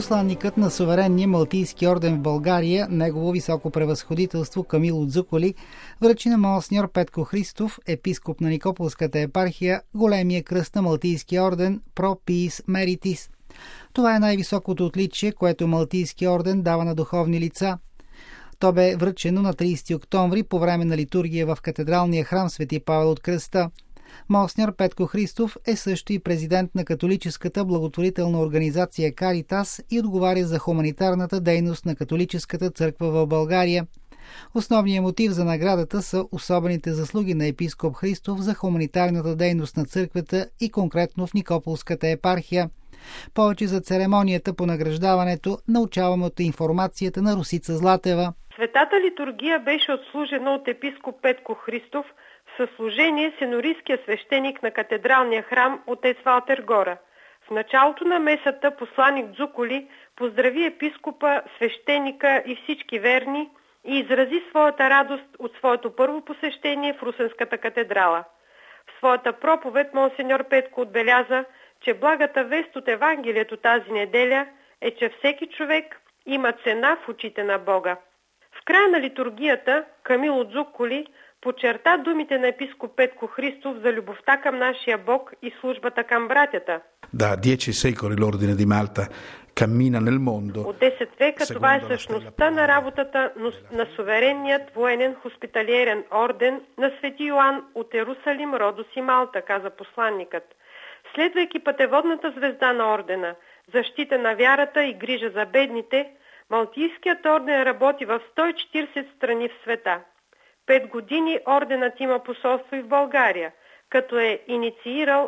Посланникът на суверенния Малтийски орден в България, негово високо превъзходителство Камило Дзуколи, връчи на монсеньор Петко Христов, епископ на Никополската епархия, големия кръст на Малтийския орден Pro Piis Meritis. Това е най-високото отличие, което Малтийския орден дава на духовни лица. То бе връчено на 30 октомври по време на литургия в катедралния храм Свети Павел от Кръста. Монсеньор Петко Христов е също и президент на католическата благотворителна организация Каритас и отговаря за хуманитарната дейност на католическата църква в България. Основният мотив за наградата са особените заслуги на епископ Христов за хуманитарната дейност на църквата и конкретно в Никополската епархия. Повече за церемонията по награждаването научаваме от информацията на Русица Златева. Светата литургия беше отслужена от епископ Петко Христов в съслужение с енорийския свещеник на катедралния храм отец Валтер Гора. В началото на месата посланик Дзуколи поздрави епископа, свещеника и всички верни и изрази своята радост от своето първо посещение в Русенската катедрала. В своята проповед монсеньор Петко отбеляза, че благата вест от Евангелието тази неделя е, че всеки човек има цена в очите на Бога. В края на литургията Камило Дзуколи подчерта думите на епископ Петко Христов за любовта към нашия Бог и службата към братята. Да 10 secoli l'ordine di Malta cammina nel mondo. От 10 века това е същността на работата на суверенният военен хоспиталиерен орден на Свети Йоан от Ерусалим, Родос и Малта, каза посланникът. Следвайки пътеводната звезда на ордена, защита на вярата и грижа за бедните, Малтийският орден работи в 140 страни в света. 5 години орденът има посолство и в България, като е инициирал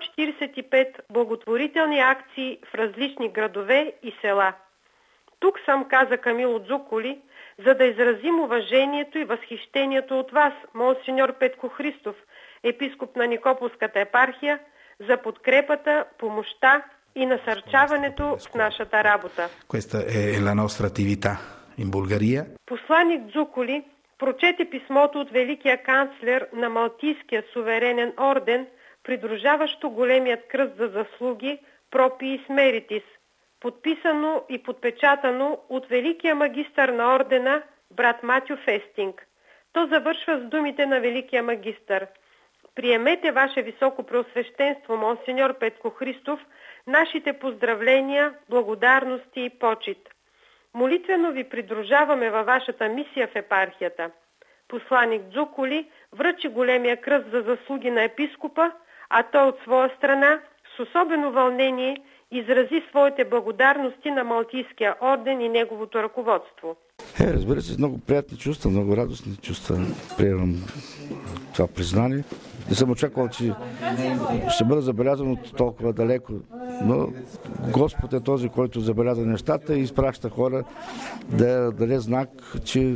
145 благотворителни акции в различни градове и села. Тук съм, каза Камило Дзуколи, за да изразим уважението и възхищението от вас, монсеньор Петко Христов, епископ на Никополската епархия, за подкрепата, помощта и насърчаването в нашата работа. Questa è la nostra attività in Bulgaria. Посланик Дзуколи прочете писмото от великия канцлер на Малтийския суверенен орден, придружаващо големият кръст за заслуги Pro Piis Meritis, подписано и подпечатано от великия магистър на ордена брат Матю Фестинг. То завършва с думите на великия магистър: приемете ваше високо преосвещенство, монсеньор Петко Христов, нашите поздравления, благодарности и почит. Молитвено ви придружаваме във вашата мисия в епархията. Посланик Дзуколи връчи големия кръст за заслуги на епископа, а той от своя страна с особено вълнение изрази своите благодарности на Малтийския орден и неговото ръководство. Разбира се, много приятни чувства, много радостни чувства приемам това признание. Не съм очаквал, че ще бъда забелязан от толкова далеко, но Господ е този, който забеляза нещата и изпраща хора да даде знак, че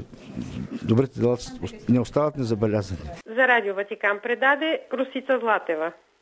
добрите дела не остават незабелязани. За Радио Ватикан предаде Русица Златева.